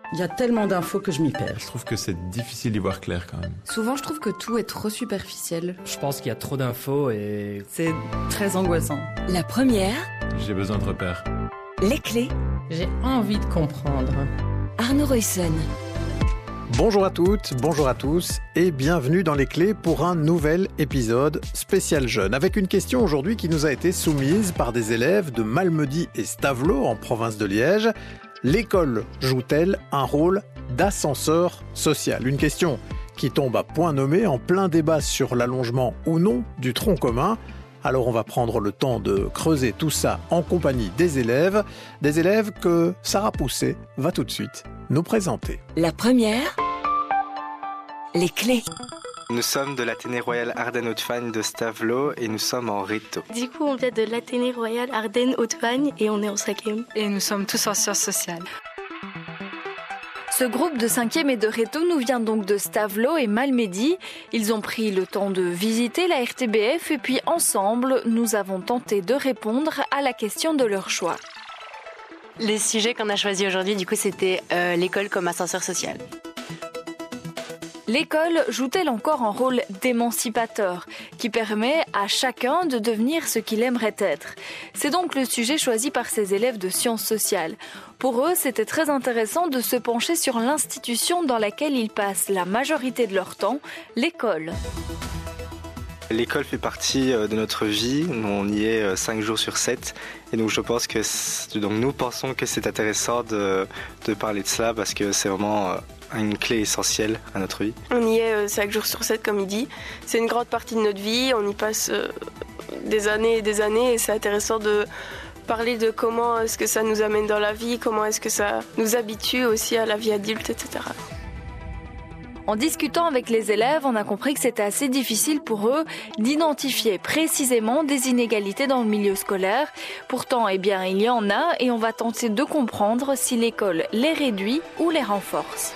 Il y a tellement d'infos que je m'y perds. Je trouve que c'est difficile d'y voir clair quand même. Souvent, je trouve que tout est trop superficiel. Je pense qu'il y a trop d'infos et... C'est très angoissant. La première, J'ai besoin de repères. les clés, J'ai envie de comprendre. Arnaud Roysson. Bonjour à toutes, bonjour à tous et bienvenue dans Les Clés pour un nouvel épisode spécial jeune avec une question aujourd'hui qui nous a été soumise par des élèves de Malmedy et Stavelot en province de Liège. L'école joue-t-elle un rôle d'ascenseur social ? Une question qui tombe à point nommé en plein débat sur l'allongement ou non du tronc commun. Alors on va prendre le temps de creuser tout ça en compagnie des élèves que Sarah Pousset va tout de suite nous présenter. La première, les clés. Nous sommes de l'Athénée Royal Ardennes-Haute-Fagne de Stavelot et nous sommes en Rito. Du coup, on vient de l'Athénée Royal Ardennes-Haute-Fagne et on est en 5e. Et nous sommes tous en sciences sociales. Ce groupe de 5e et de Réto nous vient donc de Stavelot et Malmedy. Ils ont pris le temps de visiter la RTBF et puis ensemble, nous avons tenté de répondre à la question de leur choix. Les sujets qu'on a choisis aujourd'hui, du coup, c'était l'école comme ascenseur social. L'école joue-t-elle encore un rôle d'émancipateur qui permet à chacun de devenir ce qu'il aimerait être ? C'est donc le sujet choisi par ces élèves de sciences sociales. Pour eux, c'était très intéressant de se pencher sur l'institution dans laquelle ils passent la majorité de leur temps, l'école. L'école fait partie de notre vie, on y est 5 jours sur 7 et donc je pense que nous pensons que c'est intéressant de parler de cela parce que c'est vraiment une clé essentielle à notre vie. On y est 5 jours sur 7 comme il dit. C'est une grande partie de notre vie, on y passe des années et c'est intéressant de parler de comment est-ce que ça nous amène dans la vie, comment est-ce que ça nous habitue aussi à la vie adulte, etc. En discutant avec les élèves, on a compris que c'était assez difficile pour eux d'identifier précisément des inégalités dans le milieu scolaire. Pourtant, il y en a et on va tenter de comprendre si l'école les réduit ou les renforce.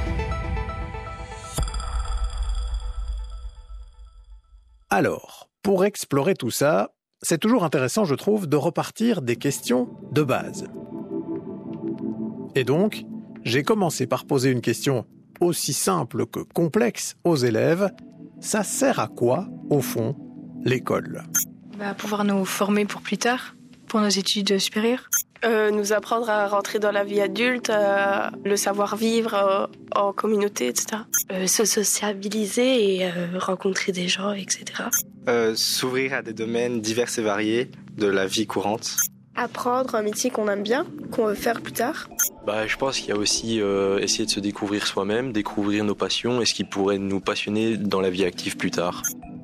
Alors, pour explorer tout ça, c'est toujours intéressant, je trouve, de repartir des questions de base. Et donc, j'ai commencé par poser une question aussi simple que complexe aux élèves. Ça sert à quoi, au fond, l'école ? Pouvoir nous former pour plus tard, pour nos études supérieures. Nous apprendre à rentrer dans la vie adulte, le savoir-vivre en communauté, etc. Se sociabiliser et rencontrer des gens, etc. S'ouvrir à des domaines divers et variés de la vie courante. Apprendre un métier qu'on aime bien, qu'on veut faire plus tard. Je pense qu'il y a aussi essayer de se découvrir soi-même, découvrir nos passions et ce qui pourrait nous passionner dans la vie active plus tard.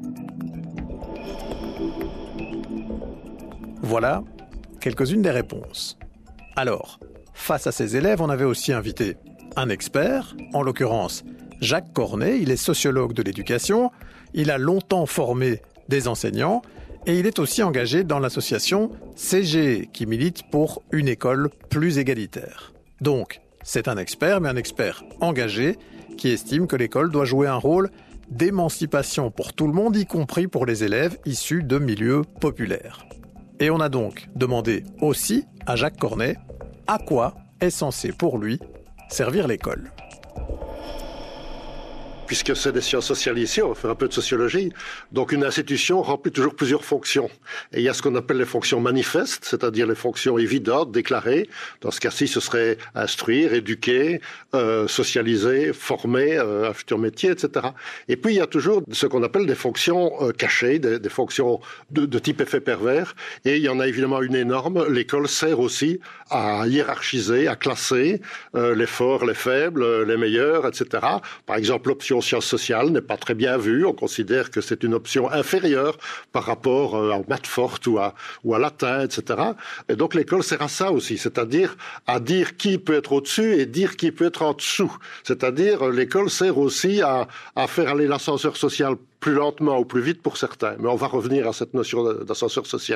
Voilà quelques-unes des réponses. Alors, face à ces élèves, on avait aussi invité un expert, en l'occurrence Jacques Cornet, il est sociologue de l'éducation, il a longtemps formé des enseignants et il est aussi engagé dans l'association CGE qui milite pour une école plus égalitaire. Donc, c'est un expert, mais un expert engagé qui estime que l'école doit jouer un rôle d'émancipation pour tout le monde, y compris pour les élèves issus de milieux populaires. Et on a donc demandé aussi à Jacques Cornet à quoi est censé pour lui servir l'école. Puisque c'est des sciences sociales ici, on va faire un peu de sociologie. Donc une institution remplit toujours plusieurs fonctions. Et il y a ce qu'on appelle les fonctions manifestes, c'est-à-dire les fonctions évidentes, déclarées. Dans ce cas-ci, ce serait instruire, éduquer, socialiser, former un futur métier, etc. Et puis il y a toujours ce qu'on appelle des fonctions cachées, des fonctions de type effet pervers. Et il y en a évidemment une énorme. L'école sert aussi à hiérarchiser, à classer les forts, les faibles, les meilleurs, etc. Par exemple, l'option sciences sociales n'est pas très bien vue. On considère que c'est une option inférieure par rapport à maths fortes ou à latin, etc. Et donc l'école sert à ça aussi, c'est-à-dire à dire qui peut être au-dessus et dire qui peut être en dessous. C'est-à-dire l'école sert aussi à faire aller l'ascenseur social plus lentement ou plus vite pour certains. Mais on va revenir à cette notion d'ascenseur social.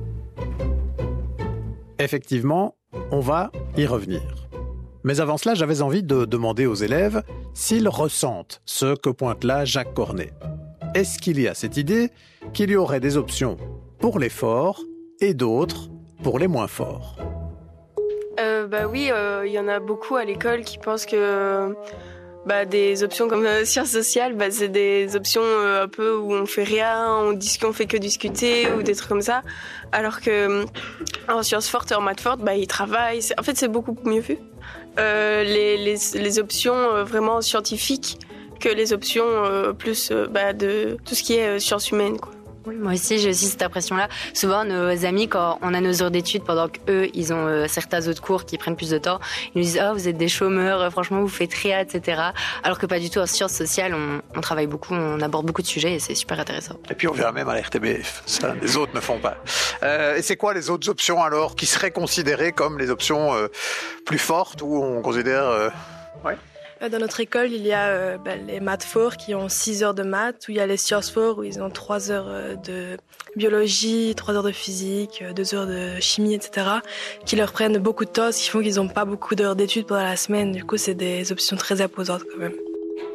Effectivement, on va y revenir. Mais avant cela, j'avais envie de demander aux élèves s'ils ressentent ce que pointe là Jacques Cornet. Est-ce qu'il y a cette idée qu'il y aurait des options pour les forts et d'autres pour les moins forts ? Oui, il y en a beaucoup à l'école qui pensent que des options comme sciences sociales, c'est des options un peu où on fait rien, on fait que discuter ou des trucs comme ça. Alors que en sciences fortes et en maths fortes, ils travaillent. En fait, c'est beaucoup mieux vu. Les options vraiment scientifiques que les options plus de tout ce qui est sciences humaines, quoi. Oui, moi aussi, j'ai aussi cette impression-là. Souvent, nos amis, quand on a nos heures d'études, pendant qu'eux, ils ont certains autres cours qui prennent plus de temps, ils nous disent « Ah, vous êtes des chômeurs, franchement, vous faites rien, etc. » Alors que pas du tout. En sciences sociales, on travaille beaucoup, on aborde beaucoup de sujets et c'est super intéressant. Et puis on verra même à la RTBF. Ça, les autres ne font pas. Et c'est quoi les autres options alors qui seraient considérées comme les options plus fortes où on considère... Dans notre école, il y a les maths forts qui ont 6 heures de maths, où il y a les sciences forts où ils ont 3 heures de biologie, 3 heures de physique, 2 heures de chimie, etc., qui leur prennent beaucoup de temps, ce qui font qu'ils n'ont pas beaucoup d'heures d'études pendant la semaine. Du coup, c'est des options très imposantes quand même.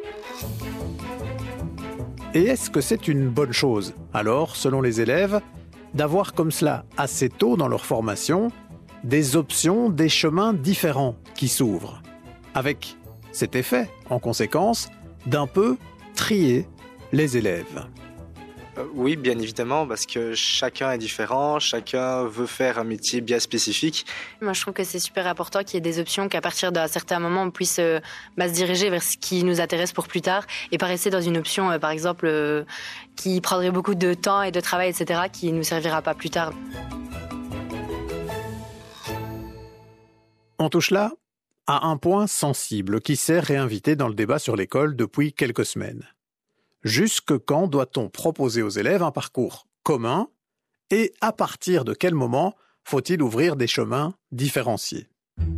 Et est-ce que c'est une bonne chose, alors, selon les élèves, d'avoir comme cela, assez tôt dans leur formation, des options, des chemins différents qui s'ouvrent, avec cet effet, en conséquence, d'un peu trier les élèves? Oui, bien évidemment, parce que chacun est différent, chacun veut faire un métier bien spécifique. Moi, je trouve que c'est super important qu'il y ait des options, qu'à partir d'un certain moment, on puisse se diriger vers ce qui nous intéresse pour plus tard et pas rester dans une option, par exemple, qui prendrait beaucoup de temps et de travail, etc., qui ne nous servira pas plus tard. On touche là à un point sensible qui s'est réinvité dans le débat sur l'école depuis quelques semaines. Jusque quand doit-on proposer aux élèves un parcours commun et à partir de quel moment faut-il ouvrir des chemins différenciés?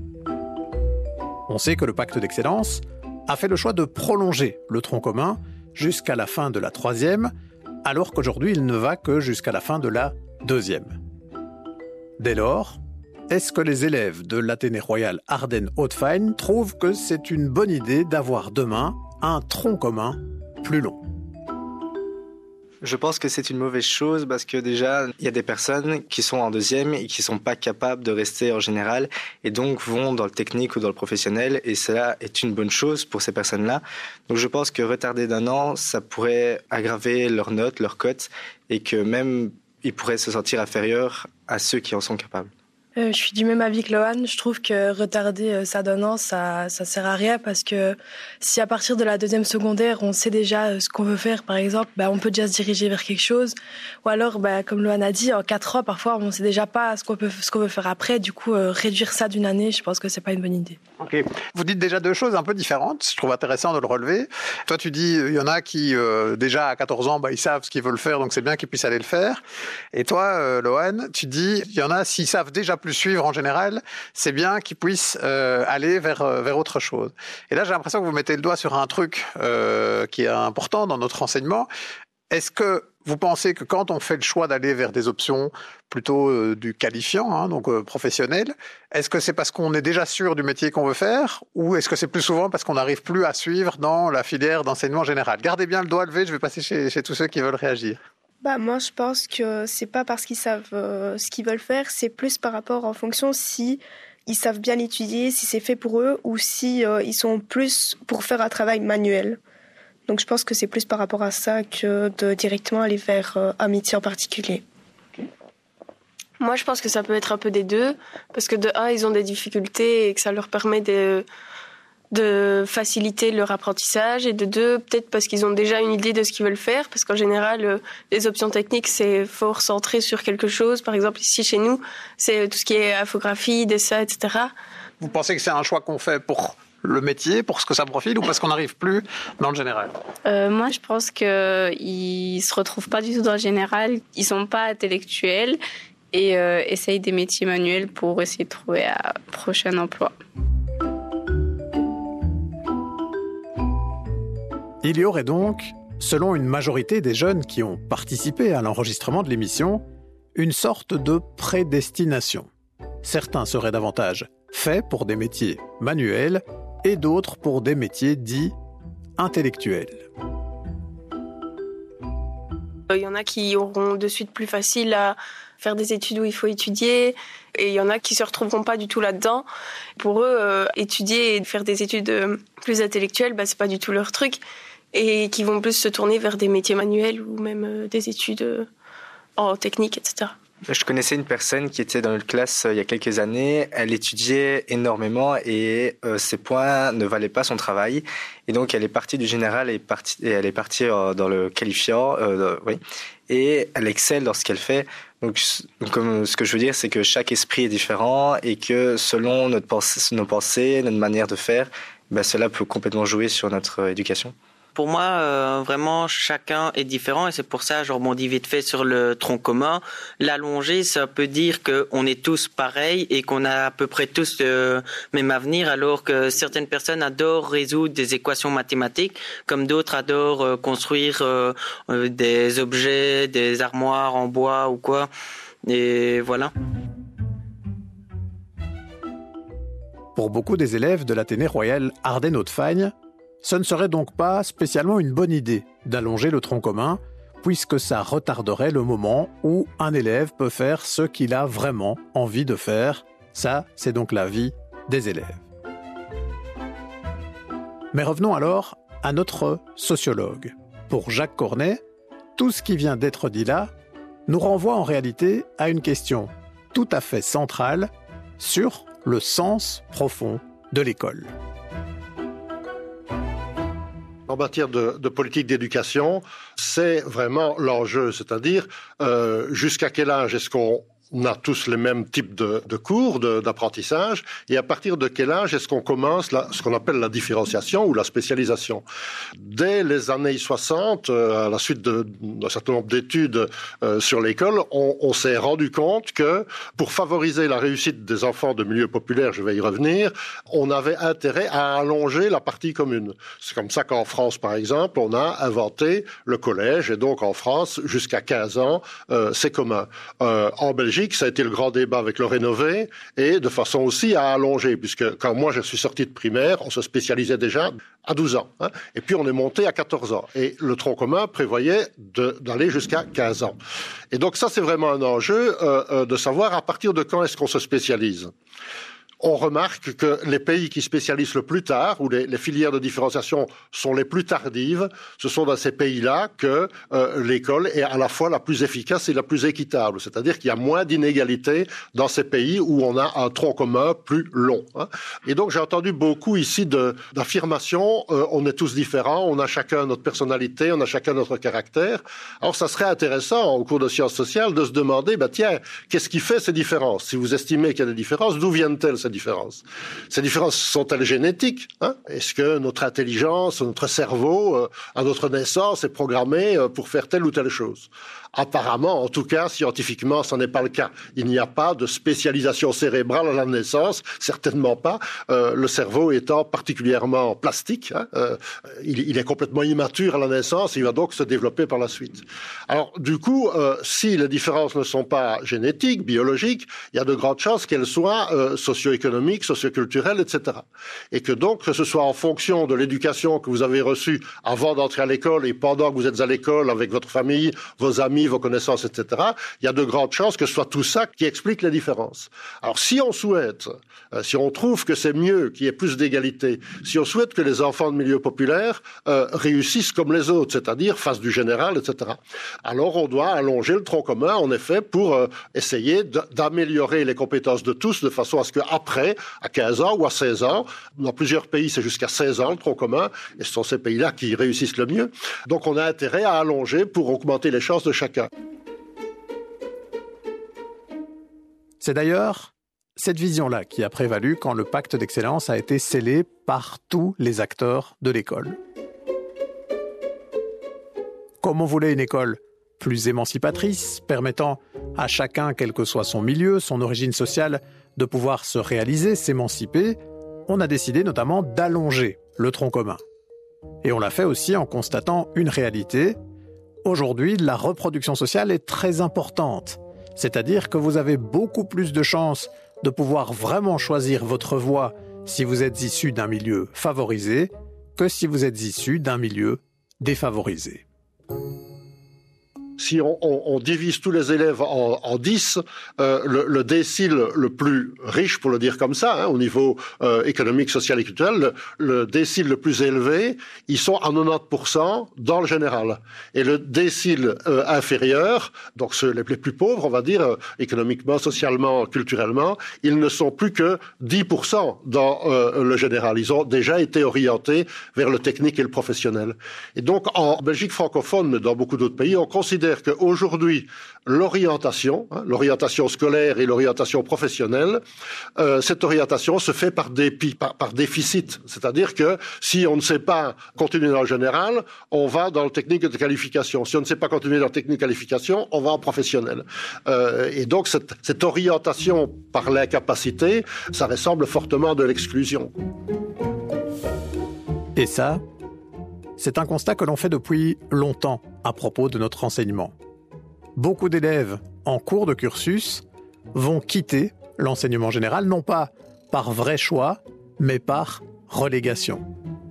On sait que le pacte d'excellence a fait le choix de prolonger le tronc commun jusqu'à la fin de la 3e, alors qu'aujourd'hui il ne va que jusqu'à la fin de la 2e. Dès lors, est-ce que les élèves de l'Athénée Royal Ardennes-Haute-Fagne trouvent que c'est une bonne idée d'avoir demain un tronc commun plus long? Je pense que c'est une mauvaise chose parce que déjà, il y a des personnes qui sont en 2e et qui sont pas capables de rester en général et donc vont dans le technique ou dans le professionnel et cela est une bonne chose pour ces personnes-là. Donc je pense que retarder d'1 an, ça pourrait aggraver leurs notes, leurs cotes et que même ils pourraient se sentir inférieurs à ceux qui en sont capables. Je suis du même avis que Lohan. Je trouve que retarder ça d'un an, ça sert à rien parce que si à partir de la 2e secondaire, on sait déjà ce qu'on veut faire, par exemple, on peut déjà se diriger vers quelque chose. Ou alors, comme Lohan a dit, en 4 ans, parfois, on sait déjà pas ce qu'on veut faire après. Du coup, réduire ça d'1 année, je pense que c'est pas une bonne idée. Ok. Vous dites déjà 2 choses un peu différentes. Je trouve intéressant de le relever. Toi, tu dis, il y en a qui, déjà à 14 ans, ils savent ce qu'ils veulent faire, donc c'est bien qu'ils puissent aller le faire. Et toi, Lohan, tu dis, il y en a, s'ils savent déjà plus suivre en général, c'est bien qu'ils puissent aller vers autre chose. Et là, j'ai l'impression que vous mettez le doigt sur un truc qui est important dans notre enseignement. Est-ce que vous pensez que quand on fait le choix d'aller vers des options plutôt du qualifiant, donc professionnel, est-ce que c'est parce qu'on est déjà sûr du métier qu'on veut faire ou est-ce que c'est plus souvent parce qu'on n'arrive plus à suivre dans la filière d'enseignement général? Gardez bien le doigt levé, je vais passer chez tous ceux qui veulent réagir. Moi, je pense que c'est pas parce qu'ils savent ce qu'ils veulent faire, c'est plus par rapport en fonction si ils savent bien l'étudier, si c'est fait pour eux ou si ils sont plus pour faire un travail manuel. Donc je pense que c'est plus par rapport à ça que de directement aller vers un métier en particulier. Moi, je pense que ça peut être un peu des deux, parce que de un, ils ont des difficultés et que ça leur permet de faciliter leur apprentissage, et de deux, peut-être parce qu'ils ont déjà une idée de ce qu'ils veulent faire, parce qu'en général, les options techniques, c'est fort centré sur quelque chose. Par exemple, ici, chez nous, c'est tout ce qui est infographie, dessin, etc. Vous pensez que c'est un choix qu'on fait pour le métier, pour ce que ça profile, ou parce qu'on n'arrive plus dans le général? Moi, je pense qu'ils se retrouvent pas du tout dans le général. Ils sont pas intellectuels et essayent des métiers manuels pour essayer de trouver un prochain emploi. Il y aurait donc, selon une majorité des jeunes qui ont participé à l'enregistrement de l'émission, une sorte de prédestination. Certains seraient davantage faits pour des métiers manuels et d'autres pour des métiers dits intellectuels. Il y en a qui auront de suite plus facile faire des études où il faut étudier. Et il y en a qui se retrouveront pas du tout là-dedans. Pour eux, étudier et faire des études plus intellectuelles, c'est pas du tout leur truc. Et qui vont plus se tourner vers des métiers manuels ou même des études en technique, etc. Je connaissais une personne qui était dans notre classe il y a quelques années. Elle étudiait énormément et ses points ne valaient pas son travail. Et donc, elle est partie du général et elle est partie dans le qualifiant. Et elle excelle dans ce qu'elle fait. Donc, comme ce que je veux dire, c'est que chaque esprit est différent et que selon nos pensées, notre manière de faire, cela peut complètement jouer sur notre éducation. Pour moi, vraiment, chacun est différent et c'est pour ça, je rebondis vite fait sur le tronc commun. L'allongé, ça peut dire qu'on est tous pareils et qu'on a à peu près tous le même avenir, alors que certaines personnes adorent résoudre des équations mathématiques, comme d'autres adorent construire des objets, des armoires en bois ou quoi. Et voilà. Pour beaucoup des élèves de l'Athénée royal Ardenne-Haute-Fagne, ce ne serait donc pas spécialement une bonne idée d'allonger le tronc commun, puisque ça retarderait le moment où un élève peut faire ce qu'il a vraiment envie de faire. Ça, c'est donc l'avis des élèves. Mais revenons alors à notre sociologue. Pour Jacques Cornet, tout ce qui vient d'être dit là nous renvoie en réalité à une question tout à fait centrale sur le sens profond de l'école. En matière de politique d'éducation, c'est vraiment l'enjeu, c'est-à-dire jusqu'à quel âge est-ce qu'on a tous les mêmes types de cours, d'apprentissage, et à partir de quel âge est-ce qu'on commence ce qu'on appelle la différenciation ou la spécialisation. Dès les années 60, à la suite d'un certain nombre d'études sur l'école, on s'est rendu compte que pour favoriser la réussite des enfants de milieux populaires, je vais y revenir, on avait intérêt à allonger la partie commune. C'est comme ça qu'en France, par exemple, on a inventé le collège, et donc en France, jusqu'à 15 ans, c'est commun. En Belgique, ça a été le grand débat avec le rénové et de façon aussi à allonger, puisque quand moi je suis sorti de primaire, on se spécialisait déjà à 12 ans. Et puis on est monté à 14 ans. Et le tronc commun prévoyait d'aller jusqu'à 15 ans. Et donc ça, c'est vraiment un enjeu de savoir à partir de quand est-ce qu'on se spécialise. On remarque que les pays qui spécialisent le plus tard, où les filières de différenciation sont les plus tardives, ce sont dans ces pays-là que l'école est à la fois la plus efficace et la plus équitable. C'est-à-dire qu'il y a moins d'inégalités dans ces pays où on a un tronc commun plus long. Et donc j'ai entendu beaucoup ici d'affirmations, on est tous différents, on a chacun notre personnalité, on a chacun notre caractère. Alors ça serait intéressant, au cours de sciences sociales, de se demander, tiens, qu'est-ce qui fait ces différences? Si vous estimez qu'il y a des différences, d'où viennent-elles ces différences? Ces différences sont-elles génétiques? Est-ce que notre intelligence, notre cerveau, à notre naissance, est programmé pour faire telle ou telle chose? Apparemment, en tout cas, scientifiquement, ce n'est pas le cas. Il n'y a pas de spécialisation cérébrale à la naissance, certainement pas. Le cerveau étant particulièrement plastique, il est complètement immature à la naissance, il va donc se développer par la suite. Alors, du coup, si les différences ne sont pas génétiques, biologiques, il y a de grandes chances qu'elles soient socio-économiques, socio-culturelles, etc. Et que donc, que ce soit en fonction de l'éducation que vous avez reçue avant d'entrer à l'école et pendant que vous êtes à l'école avec votre famille, vos amis, vos connaissances, etc., il y a de grandes chances que ce soit tout ça qui explique les différences. Alors, si on souhaite, si on trouve que c'est mieux, qu'il y ait plus d'égalité, si on souhaite que les enfants de milieux populaires réussissent comme les autres, c'est-à-dire fassent du général, etc., alors on doit allonger le tronc commun, en effet, pour essayer d'améliorer les compétences de tous, de façon à ce qu'après, à 15 ans ou à 16 ans, dans plusieurs pays, c'est jusqu'à 16 ans le tronc commun, et ce sont ces pays-là qui réussissent le mieux. Donc on a intérêt à allonger pour augmenter les chances de chacun. C'est d'ailleurs cette vision-là qui a prévalu quand le pacte d'excellence a été scellé par tous les acteurs de l'école. Comme on voulait une école plus émancipatrice, permettant à chacun, quel que soit son milieu, son origine sociale, de pouvoir se réaliser, s'émanciper, on a décidé notamment d'allonger le tronc commun. Et on l'a fait aussi en constatant une réalité. Aujourd'hui, la reproduction sociale est très importante. C'est-à-dire que vous avez beaucoup plus de chances de pouvoir vraiment choisir votre voie si vous êtes issu d'un milieu favorisé que si vous êtes issu d'un milieu défavorisé. si on divise tous les élèves en 10, le décile le plus riche, pour le dire comme ça, au niveau économique, social et culturel, le décile le plus élevé, ils sont à 90% dans le général. Et le décile inférieur, donc ceux les plus pauvres, on va dire, économiquement, socialement, culturellement, ils ne sont plus que 10% dans le général. Ils ont déjà été orientés vers le technique et le professionnel. Et donc, en Belgique francophone, mais dans beaucoup d'autres pays, on considère qu'aujourd'hui, l'orientation scolaire et l'orientation professionnelle, cette orientation se fait par déficit. C'est-à-dire que si on ne sait pas continuer dans le général, on va dans le technique de qualification. Si on ne sait pas continuer dans le technique de qualification, on va en professionnel. Et donc, cette orientation par l'incapacité, ça ressemble fortement de l'exclusion. Et ça, c'est un constat que l'on fait depuis longtemps à propos de notre enseignement. Beaucoup d'élèves en cours de cursus vont quitter l'enseignement général, non pas par vrai choix, mais par relégation.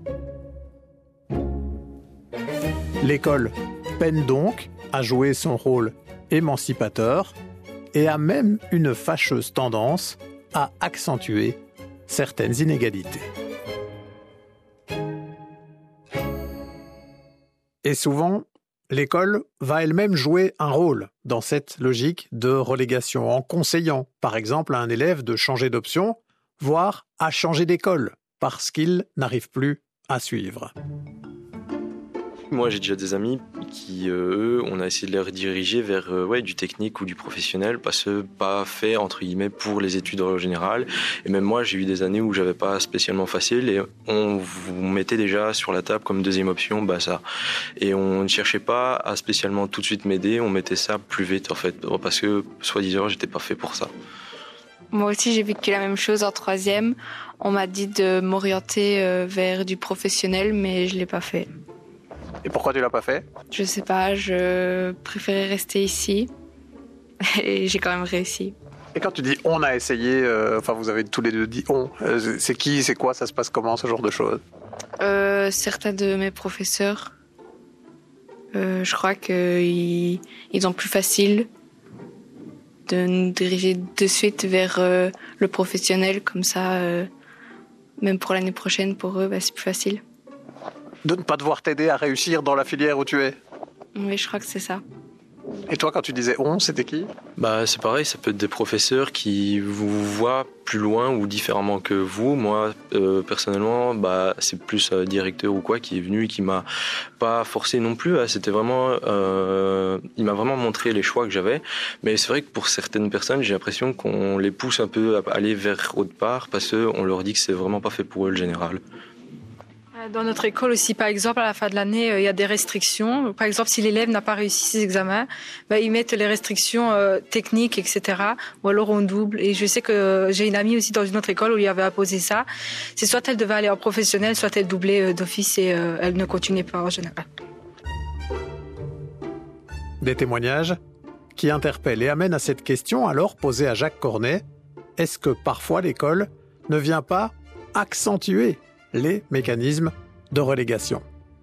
L'école peine donc à jouer son rôle émancipateur et a même une fâcheuse tendance à accentuer certaines inégalités. Et souvent, l'école va elle-même jouer un rôle dans cette logique de relégation, en conseillant, par exemple, à un élève de changer d'option, voire à changer d'école, parce qu'il n'arrive plus à suivre. Moi, j'ai déjà des amis qui, eux, on a essayé de les rediriger vers du technique ou du professionnel parce que pas fait, entre guillemets, pour les études en général. Et même moi, j'ai eu des années où j'avais pas spécialement facile et on vous mettait déjà sur la table comme deuxième option, ça. Et on ne cherchait pas à spécialement tout de suite m'aider, on mettait ça plus vite, en fait, parce que, soi-disant, j'étais pas fait pour ça. Moi aussi, j'ai vécu la même chose en troisième. On m'a dit de m'orienter vers du professionnel, mais je l'ai pas fait. Et pourquoi tu l'as pas fait ? Je sais pas, je préférais rester ici et j'ai quand même réussi. Et quand tu dis on a essayé, vous avez tous les deux dit on, c'est qui, c'est quoi, ça se passe comment, ce genre de choses ? Certains de mes professeurs, je crois qu'ils ont plus facile de nous diriger de suite vers le professionnel, comme ça, même pour l'année prochaine, pour eux, c'est plus facile. De ne pas devoir t'aider à réussir dans la filière où tu es. Oui, je crois que c'est ça. Et toi, quand tu disais on, c'était qui ? C'est pareil, ça peut être des professeurs qui vous voient plus loin ou différemment que vous. Moi, personnellement, c'est plus directeur ou quoi qui est venu et qui m'a pas forcé non plus. C'était vraiment, il m'a vraiment montré les choix que j'avais. Mais c'est vrai que pour certaines personnes, j'ai l'impression qu'on les pousse un peu à aller vers autre part parce qu'on leur dit que c'est vraiment pas fait pour eux le général. Dans notre école aussi, par exemple, à la fin de l'année, il y a des restrictions. Par exemple, si l'élève n'a pas réussi ses examens, ils mettent les restrictions techniques, etc. Ou alors on double. Et je sais que j'ai une amie aussi dans une autre école où il y avait imposé ça. C'est soit elle devait aller en professionnel, soit elle doublait d'office et elle ne continuait pas en général. Des témoignages qui interpellent et amènent à cette question alors posée à Jacques Cornet. Est-ce que parfois l'école ne vient pas accentuer les mécanismes de relégation?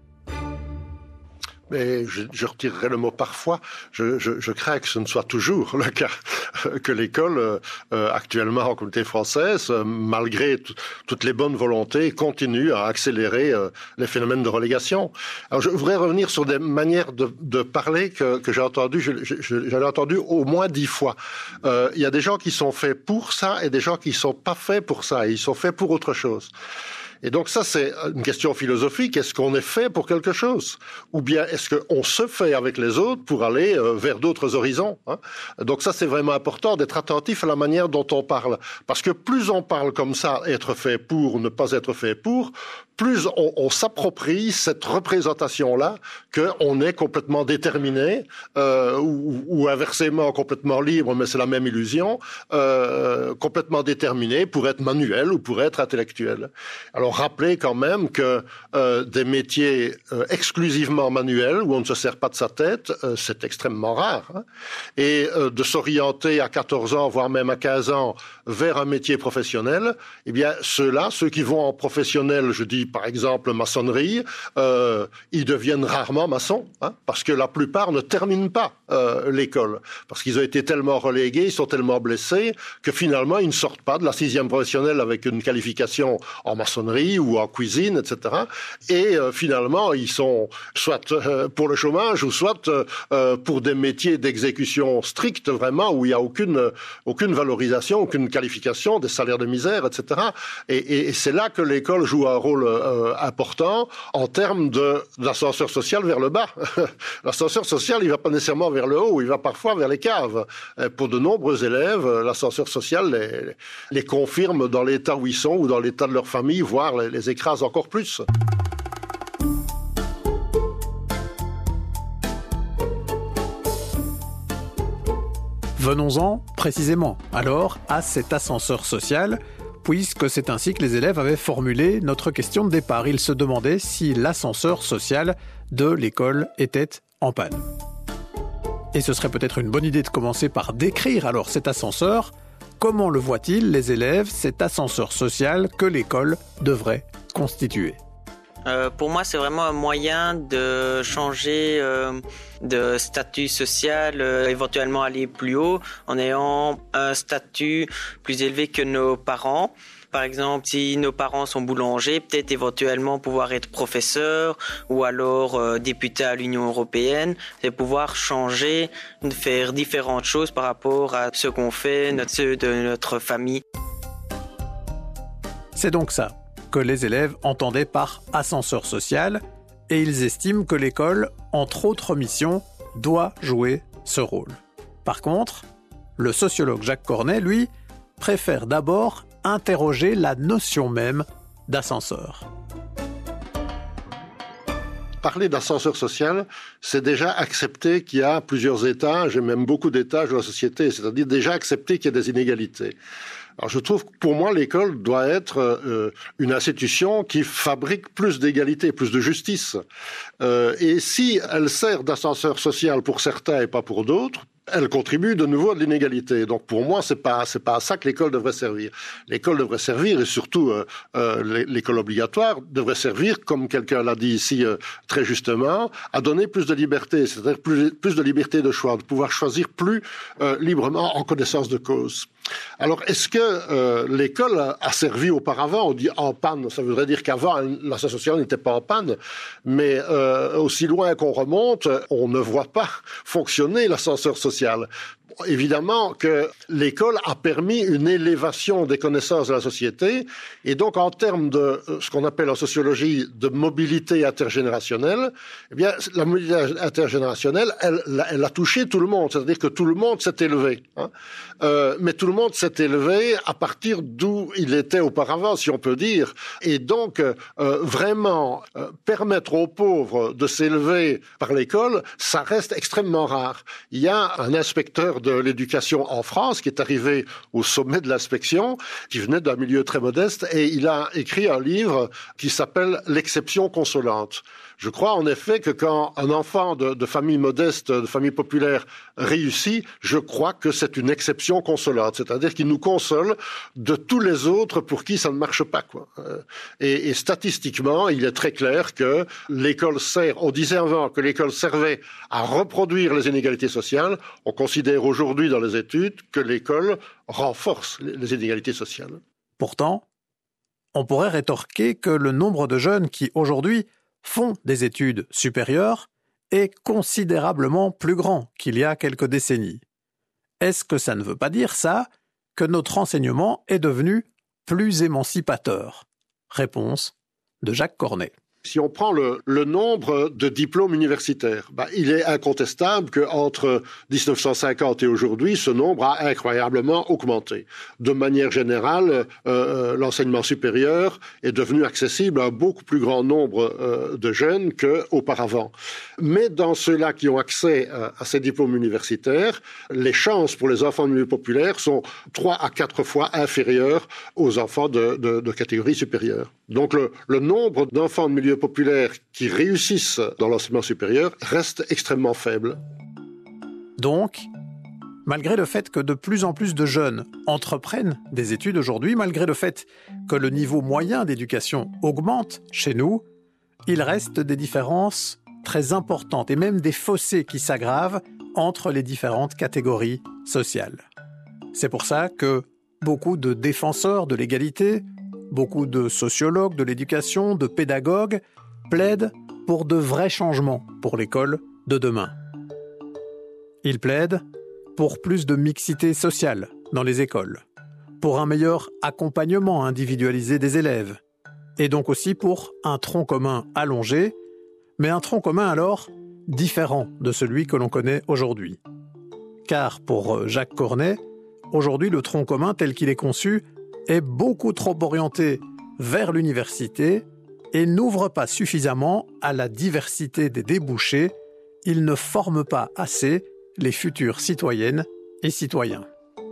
Mais je retirerai le mot parfois. Je crains que ce ne soit toujours le cas, que l'école, actuellement en communauté française, malgré toutes les bonnes volontés, continue à accélérer les phénomènes de relégation. Alors je voudrais revenir sur des manières de parler que j'ai entendues. J'en ai entendu au moins 10 fois. Il y a des gens qui sont faits pour ça et des gens qui ne sont pas faits pour ça. Ils sont faits pour autre chose. Et donc ça, c'est une question philosophique. Est-ce qu'on est fait pour quelque chose? Ou bien est-ce qu'on se fait avec les autres pour aller vers d'autres horizons, hein? Donc ça, c'est vraiment important d'être attentif à la manière dont on parle. Parce que plus on parle comme ça, être fait pour ou ne pas être fait pour, plus on s'approprie cette représentation-là qu'on est complètement déterminé ou inversement complètement libre, mais c'est la même illusion, complètement déterminé pour être manuel ou pour être intellectuel. Alors Alors rappelez quand même que des métiers exclusivement manuels, où on ne se sert pas de sa tête, c'est extrêmement rare. Hein. Et de s'orienter à 14 ans, voire même à 15 ans, vers un métier professionnel, eh bien ceux-là, ceux qui vont en professionnel, je dis par exemple maçonnerie, ils deviennent rarement maçons, hein, parce que la plupart ne terminent pas l'école, parce qu'ils ont été tellement relégués, ils sont tellement blessés, que finalement ils ne sortent pas de la 6e professionnelle avec une qualification en maçonnerie ou en cuisine, etc. Et finalement ils sont soit pour le chômage ou soit pour des métiers d'exécution stricte, vraiment, où il n'y a aucune valorisation, aucune qualification, des salaires de misère, etc. Et c'est là que l'école joue un rôle important en termes d'ascenseur social vers le bas. L'ascenseur social, il ne va pas nécessairement vers le haut, il va parfois vers les caves. Pour de nombreux élèves, l'ascenseur social les confirme dans l'état où ils sont ou dans l'état de leur famille, voire les écrase encore plus. Venons-en précisément alors à cet ascenseur social, puisque c'est ainsi que les élèves avaient formulé notre question de départ. Ils se demandaient si l'ascenseur social de l'école était en panne. Et ce serait peut-être une bonne idée de commencer par décrire alors cet ascenseur. Comment le voient-ils, les élèves, cet ascenseur social que l'école devrait constituer ? Pour moi, c'est vraiment un moyen de changer de statut social, éventuellement aller plus haut en ayant un statut plus élevé que nos parents. Par exemple, si nos parents sont boulangers, peut-être éventuellement pouvoir être professeur ou alors député à l'Union européenne. C'est pouvoir changer, faire différentes choses par rapport à ce qu'on fait, ceux de notre famille. C'est donc ça que les élèves entendaient par ascenseur social, et ils estiment que l'école, entre autres missions, doit jouer ce rôle. Par contre, le sociologue Jacques Cornet, lui, préfère d'abord interroger la notion même d'ascenseur. Parler d'ascenseur social, c'est déjà accepter qu'il y a plusieurs étages, et même beaucoup d'étages de la société, c'est-à-dire déjà accepter qu'il y a des inégalités. Alors je trouve que pour moi l'école doit être une institution qui fabrique plus d'égalité, plus de justice. Et si elle sert d'ascenseur social pour certains et pas pour d'autres, elle contribue de nouveau à l'inégalité. Donc pour moi, c'est pas à ça que l'école devrait servir. L'école devrait servir, et surtout l'école obligatoire devrait servir, comme quelqu'un l'a dit ici très justement, à donner plus de liberté, c'est-à-dire plus de liberté de choix, de pouvoir choisir plus librement en connaissance de cause. Alors, est-ce que l'école a servi auparavant? On dit en panne, ça voudrait dire qu'avant, l'ascenseur social n'était pas en panne, mais aussi loin qu'on remonte, on ne voit pas fonctionner l'ascenseur social. Évidemment que l'école a permis une élévation des connaissances de la société, et donc en termes de ce qu'on appelle en sociologie de mobilité intergénérationnelle, eh bien la mobilité intergénérationnelle, elle a touché tout le monde, c'est-à-dire que tout le monde s'est élevé, hein. Mais tout le monde s'est élevé à partir d'où il était auparavant, si on peut dire, et donc vraiment permettre aux pauvres de s'élever par l'école, ça reste extrêmement rare. Il y a un inspecteur de l'éducation en France qui est arrivé au sommet de l'inspection, qui venait d'un milieu très modeste, et il a écrit un livre qui s'appelle « L'exception consolante ». Je crois en effet que quand un enfant de famille modeste, de famille populaire réussit, je crois que c'est une exception consolante, c'est-à-dire qu'il nous console de tous les autres pour qui ça ne marche pas, quoi. Et statistiquement, il est très clair que l'école sert, on disait avant que l'école servait à reproduire les inégalités sociales, on considère aujourd'hui dans les études que l'école renforce les inégalités sociales. Pourtant, on pourrait rétorquer que le nombre de jeunes qui aujourd'hui font des études supérieures est considérablement plus grand qu'il y a quelques décennies. Est-ce que ça ne veut pas dire ça, que notre enseignement est devenu plus émancipateur? Réponse de Jacques Cornet. Si on prend le nombre de diplômes universitaires, il est incontestable qu'entre 1950 et aujourd'hui, ce nombre a incroyablement augmenté. De manière générale, l'enseignement supérieur est devenu accessible à un beaucoup plus grand nombre de jeunes qu'auparavant. Mais dans ceux-là qui ont accès à ces diplômes universitaires, les chances pour les enfants de milieu populaire sont 3 à 4 fois inférieures aux enfants de catégorie supérieure. Donc le nombre d'enfants de milieu populaire qui réussissent dans l'enseignement supérieur reste extrêmement faible. Donc, malgré le fait que de plus en plus de jeunes entreprennent des études aujourd'hui, malgré le fait que le niveau moyen d'éducation augmente chez nous, il reste des différences très importantes et même des fossés qui s'aggravent entre les différentes catégories sociales. C'est pour ça que beaucoup de défenseurs de l'égalité, beaucoup de sociologues de l'éducation, de pédagogues, plaident pour de vrais changements pour l'école de demain. Ils plaident pour plus de mixité sociale dans les écoles, pour un meilleur accompagnement individualisé des élèves, et donc aussi pour un tronc commun allongé, mais un tronc commun alors différent de celui que l'on connaît aujourd'hui. Car pour Jacques Cornet, aujourd'hui le tronc commun tel qu'il est conçu est beaucoup trop orienté vers l'université et n'ouvre pas suffisamment à la diversité des débouchés. Il ne forme pas assez les futures citoyennes et citoyens.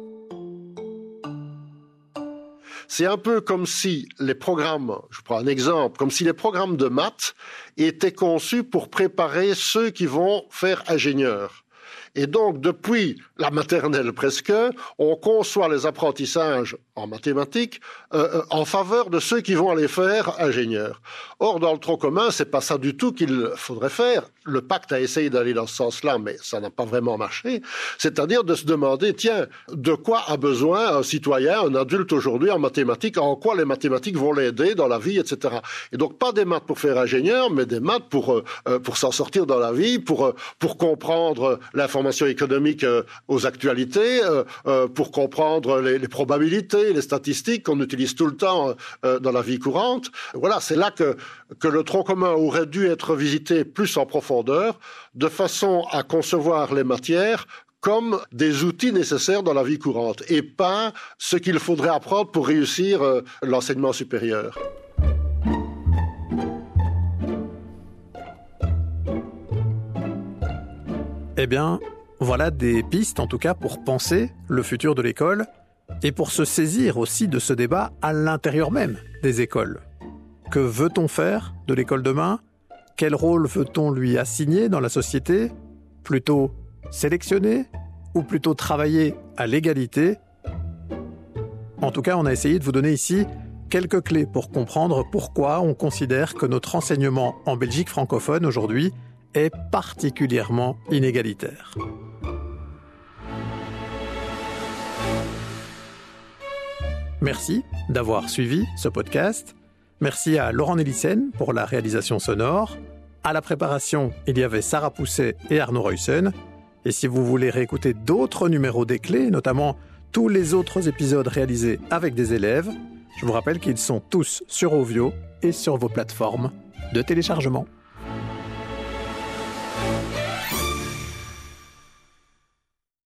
C'est un peu comme si les programmes, je prends un exemple, comme si les programmes de maths étaient conçus pour préparer ceux qui vont faire ingénieur. Et donc, depuis la maternelle presque, on conçoit les apprentissages en mathématiques en faveur de ceux qui vont aller faire ingénieur. Or, dans le tronc commun, c'est pas ça du tout qu'il faudrait faire. Le pacte a essayé d'aller dans ce sens-là, mais ça n'a pas vraiment marché. C'est-à-dire de se demander, tiens, de quoi a besoin un citoyen, un adulte aujourd'hui en mathématiques, en quoi les mathématiques vont l'aider dans la vie, etc. Et donc, pas des maths pour faire ingénieur, mais des maths pour s'en sortir dans la vie, pour comprendre l'information économique aux actualités, pour comprendre les probabilités, les statistiques qu'on utilise tout le temps dans la vie courante. Voilà, c'est là que le tronc commun aurait dû être visité plus en profondeur, de façon à concevoir les matières comme des outils nécessaires dans la vie courante, et pas ce qu'il faudrait apprendre pour réussir l'enseignement supérieur. Eh bien, voilà des pistes en tout cas pour penser le futur de l'école et pour se saisir aussi de ce débat à l'intérieur même des écoles. Que veut-on faire de l'école demain ? Quel rôle veut-on lui assigner dans la société ? Plutôt sélectionner ou plutôt travailler à l'égalité ? En tout cas, on a essayé de vous donner ici quelques clés pour comprendre pourquoi on considère que notre enseignement en Belgique francophone aujourd'hui est particulièrement inégalitaire. Merci d'avoir suivi ce podcast. Merci à Laurent Nélissen pour la réalisation sonore. À la préparation, il y avait Sarah Pousset et Arnaud Ruyssen. Et si vous voulez réécouter d'autres numéros des clés, notamment tous les autres épisodes réalisés avec des élèves, je vous rappelle qu'ils sont tous sur Ovio et sur vos plateformes de téléchargement.